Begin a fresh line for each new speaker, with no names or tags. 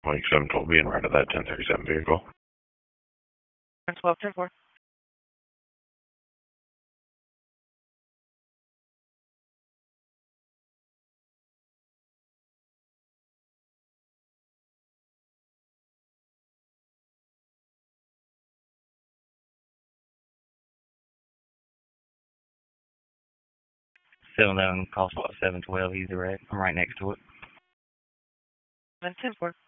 Mike 712 being right of that 1037 vehicle.
12, 10-4.
Call spot 712, easy rec. I'm right next to it.
10-4.